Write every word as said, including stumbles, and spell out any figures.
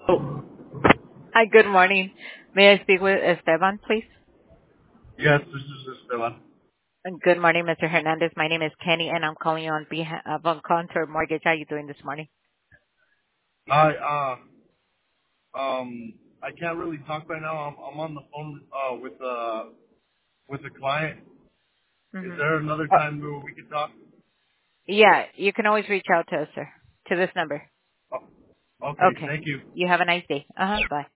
Oh, Hi, good morning. May I speak with Esteban, please? yes, this is Esteban. And Good morning, Mister Hernandez. My name is Kenny, and I'm calling you on behalf of Contour Mortgage. How are you doing this morning? Hi, uh, um, I can't really talk right now. I'm, I'm on the phone uh, with uh, with a client. Is Mm-hmm. there another Uh, time where we can talk? yeah, you can always reach out to us, sir, to this number. Oh, okay, Okay. thank you. You have a nice day. Uh-huh. Bye.